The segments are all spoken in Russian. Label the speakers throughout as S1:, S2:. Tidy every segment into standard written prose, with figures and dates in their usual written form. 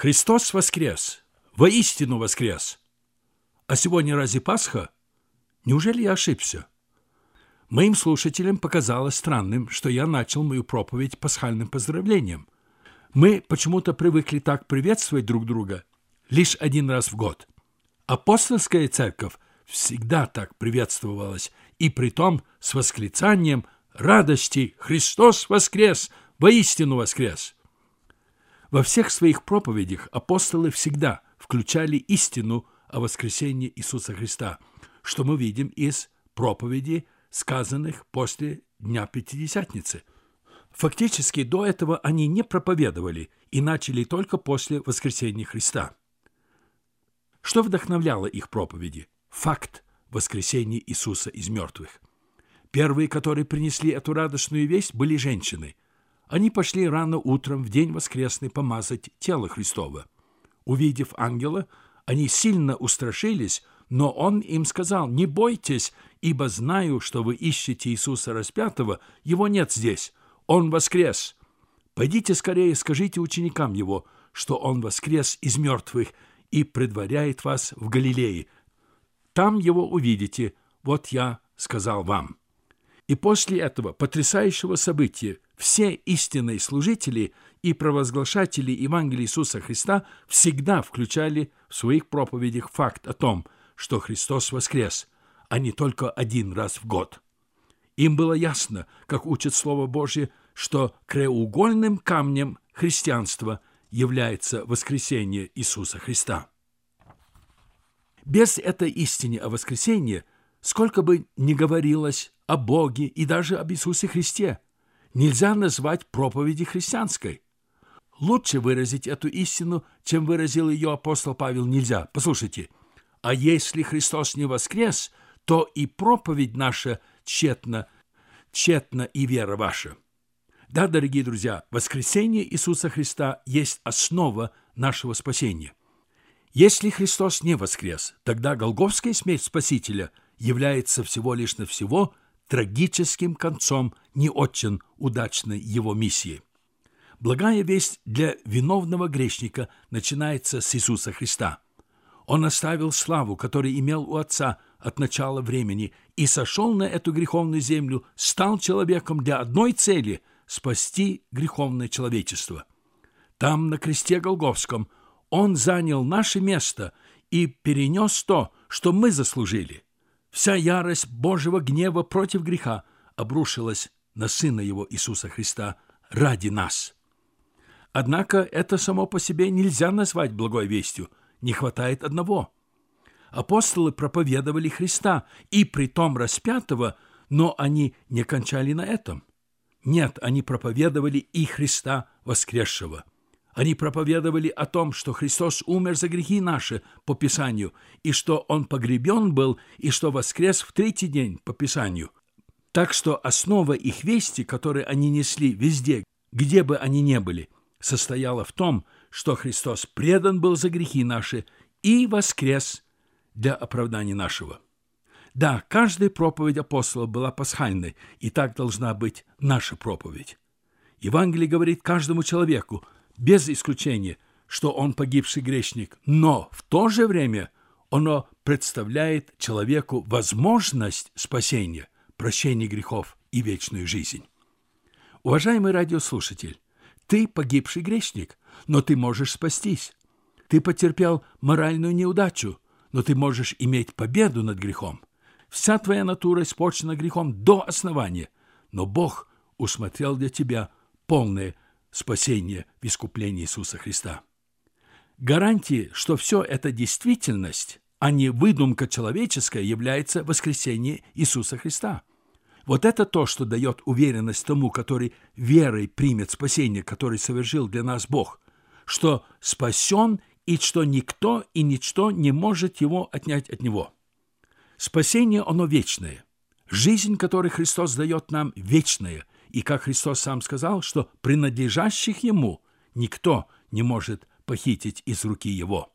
S1: Христос воскрес! Воистину воскрес! А сегодня разве Пасха? Неужели я ошибся? Моим слушателям показалось странным, что я начал мою проповедь пасхальным поздравлением. Мы почему-то привыкли так приветствовать друг друга лишь один раз в год. Апостольская церковь всегда так приветствовалась, и притом с восклицанием радости «Христос воскрес! Воистину воскрес!». Во всех своих проповедях апостолы всегда включали истину о воскресении Иисуса Христа, что мы видим из проповедей, сказанных после Дня Пятидесятницы. Фактически до этого они не проповедовали и начали только после воскресения Христа. Что вдохновляло их проповеди? Факт воскресения Иисуса из мертвых. Первые, которые принесли эту радостную весть, были женщины. Они пошли рано утром в день воскресный помазать тело Христово. Увидев ангела, они сильно устрашились, но он им сказал: «Не бойтесь, ибо знаю, что вы ищете Иисуса распятого, его нет здесь, он воскрес. Пойдите скорее, скажите ученикам его, что он воскрес из мертвых и предваряет вас в Галилее. Там его увидите, вот я сказал вам». И после этого потрясающего события все истинные служители и провозглашатели Евангелия Иисуса Христа всегда включали в своих проповедях факт о том, что Христос воскрес, а не только один раз в год. Им было ясно, как учит Слово Божье, что краеугольным камнем христианства является воскресение Иисуса Христа. Без этой истины о воскресении, сколько бы ни говорилось о Боге и даже об Иисусе Христе, нельзя назвать проповеди христианской. Лучше выразить эту истину, чем выразил ее апостол Павел, нельзя. Послушайте, а если Христос не воскрес, то и проповедь наша тщетна и вера ваша. Да, дорогие друзья, воскресение Иисуса Христа есть основа нашего спасения. Если Христос не воскрес, тогда голгофская смерть Спасителя является всего лишь навсего трагическим концом не очень удачной его миссии. Благая весть для виновного грешника начинается с Иисуса Христа. Он оставил славу, которую имел у Отца от начала времени, и сошел на эту греховную землю, стал человеком для одной цели – спасти греховное человечество. Там, на кресте Голгофском, Он занял наше место и перенес то, что мы заслужили. Вся ярость Божьего гнева против греха обрушилась на Сына Его Иисуса Христа ради нас. Однако это само по себе нельзя назвать благой вестью, не хватает одного. Апостолы проповедовали Христа, и притом распятого, но они не кончали на этом. Нет, они проповедовали и Христа воскресшего. Они проповедовали о том, что Христос умер за грехи наши по Писанию, и что Он погребен был, и что воскрес в третий день по Писанию. Так что основа их вести, которую они несли везде, где бы они ни были, состояла в том, что Христос предан был за грехи наши и воскрес для оправдания нашего. Да, каждая проповедь апостола была пасхальной, и так должна быть наша проповедь. Евангелие говорит каждому человеку, без исключения, что он погибший грешник, но в то же время оно представляет человеку возможность спасения, прощения грехов и вечную жизнь. Уважаемый радиослушатель, ты погибший грешник, но ты можешь спастись. Ты потерпел моральную неудачу, но ты можешь иметь победу над грехом. Вся твоя натура испорчена грехом до основания, но Бог усмотрел для тебя полное спасение в искуплении Иисуса Христа. Гарантией, что все это действительность, а не выдумка человеческая, является воскресение Иисуса Христа. Вот это то, что дает уверенность тому, который верой примет спасение, которое совершил для нас Бог, что спасен и что никто и ничто не может его отнять от него. Спасение, оно вечное. Жизнь, которую Христос дает нам, вечная. И как Христос сам сказал, что принадлежащих Ему никто не может похитить из руки Его.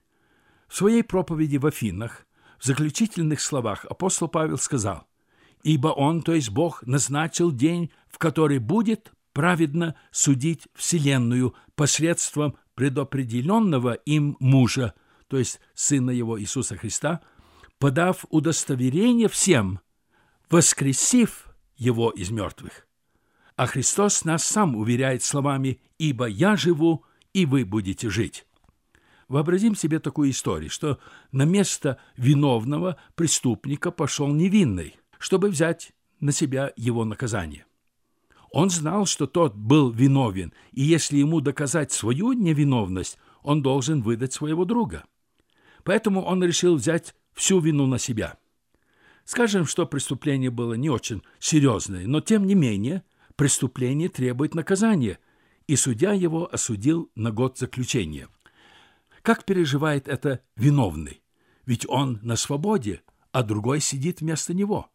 S1: В своей проповеди в Афинах, в заключительных словах апостол Павел сказал: «Ибо Он, то есть Бог, назначил день, в который будет праведно судить вселенную посредством предопределенного им мужа, то есть Сына Его Иисуса Христа, подав удостоверение всем, воскресив Его из мертвых. А Христос нас сам уверяет словами «Ибо я живу, и вы будете жить». Вообразим себе такую историю, что на место виновного преступника пошел невинный, чтобы взять на себя его наказание. Он знал, что тот был виновен, и если ему доказать свою невиновность, он должен выдать своего друга. Поэтому он решил взять всю вину на себя. Скажем, что преступление было не очень серьезное, но тем не менее преступление требует наказания, и судья его осудил на год заключения. Как переживает это виновный? Ведь он на свободе, а другой сидит вместо него.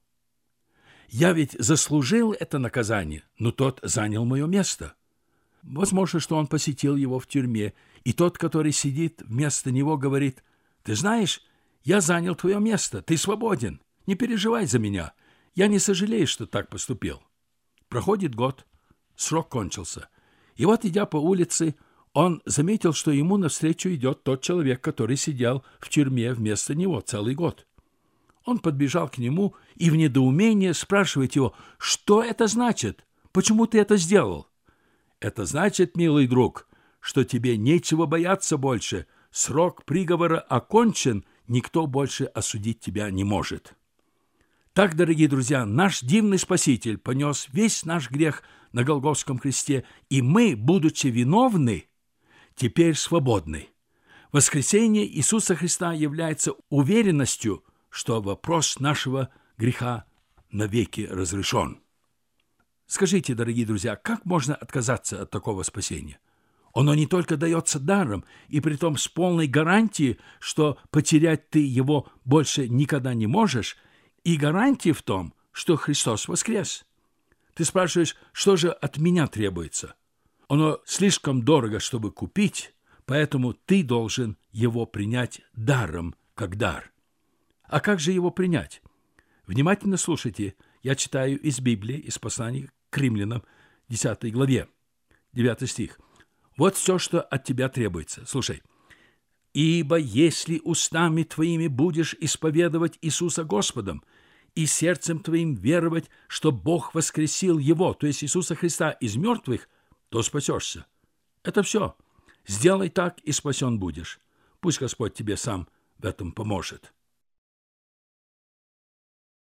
S1: Я ведь заслужил это наказание, но тот занял мое место. Возможно, что он посетил его в тюрьме, и тот, который сидит вместо него, говорит: «Ты знаешь, я занял твое место, ты свободен, не переживай за меня, я не сожалею, что так поступил». Проходит год, срок кончился, и вот, идя по улице, он заметил, что ему навстречу идет тот человек, который сидел в тюрьме вместо него целый год. Он подбежал к нему и в недоумении спрашивает его: «Что это значит? Почему ты это сделал?» «Это значит, милый друг, что тебе нечего бояться больше. Срок приговора окончен, никто больше осудить тебя не может». Так, дорогие друзья, наш дивный Спаситель понес весь наш грех на Голгофском кресте, и мы, будучи виновны, теперь свободны. Воскресение Иисуса Христа является уверенностью, что вопрос нашего греха навеки разрешен. Скажите, дорогие друзья, как можно отказаться от такого спасения? Оно не только дается даром, и притом с полной гарантией, что потерять ты его больше никогда не можешь, и гарантия в том, что Христос воскрес. Ты спрашиваешь, что же от меня требуется? Оно слишком дорого, чтобы купить, поэтому ты должен его принять даром, как дар. А как же его принять? Внимательно слушайте, я читаю из Библии, из послания к Римлянам, 10 главе, 9 стих. Вот все, что от тебя требуется. Слушай. «Ибо если устами твоими будешь исповедовать Иисуса Господом и сердцем твоим веровать, что Бог воскресил Его, то есть Иисуса Христа, из мертвых, то спасешься». Это все. Сделай так, и спасен будешь. Пусть Господь тебе сам в этом поможет.